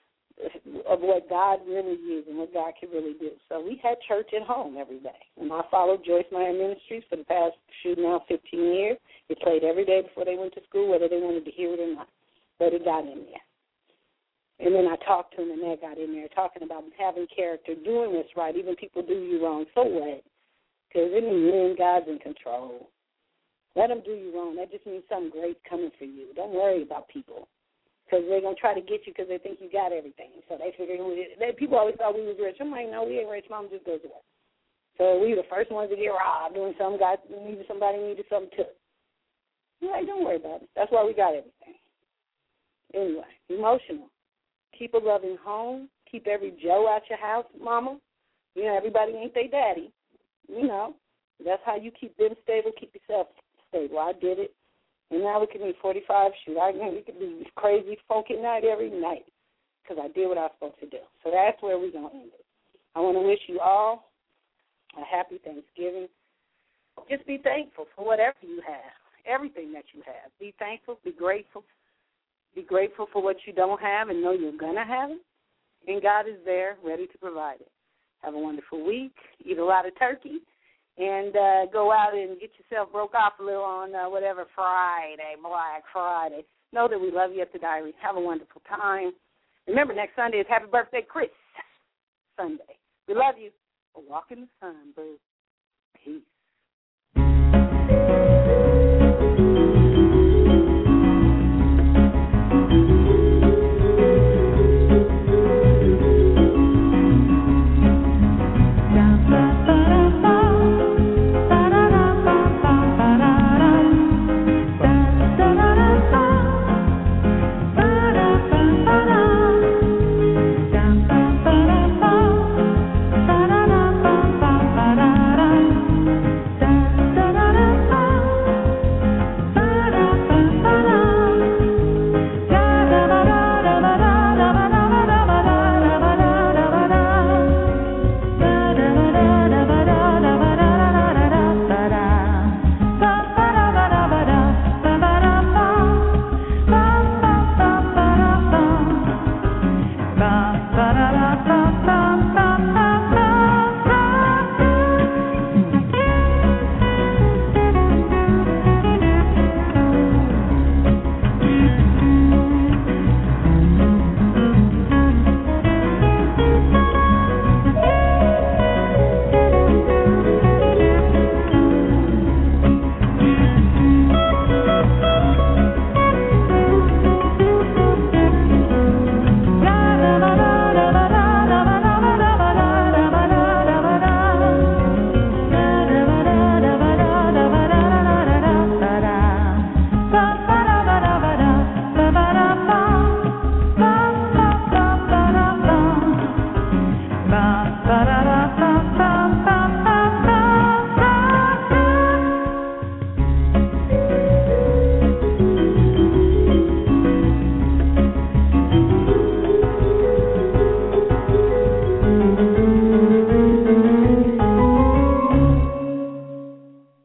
of what God really is and what God can really do. So we had church at home every day. And I followed Joyce Meyer Ministries for the past, now 15 years. It played every day before they went to school, whether they wanted to hear it or not. But it got in there. And then I talked to them, and they got in there talking about having character, doing what's right. Even people do you wrong. So what? Because in the end, God's in control. Let them do you wrong. That just means something great's coming for you. Don't worry about people. Because they're going to try to get you because they think you got everything. So they figure, people always thought we was rich. I'm like, no, we ain't rich. Mom just goes away. So we were the first ones to get robbed when somebody needed something took. I'm like, don't worry about it. That's why we got everything. Anyway, emotional. Keep a loving home. Keep every Joe out your house, mama. Everybody ain't their daddy. That's how you keep them stable, keep yourself stable. I did it. And now we can be 45 shoot. We can be crazy, funky night every night because I did what I was supposed to do. So that's where we're going to end it. I want to wish you all a happy Thanksgiving. Just be thankful for whatever you have, everything that you have. Be thankful, be grateful. Be grateful for what you don't have and know you're going to have it. And God is there ready to provide it. Have a wonderful week. Eat a lot of turkey. And go out and get yourself broke off a little on whatever Friday, Black Friday. Know that we love you at the Diary. Have a wonderful time. Remember, next Sunday is Happy Birthday, Chris Sunday. We love you. Walk in the sun, boo. Peace.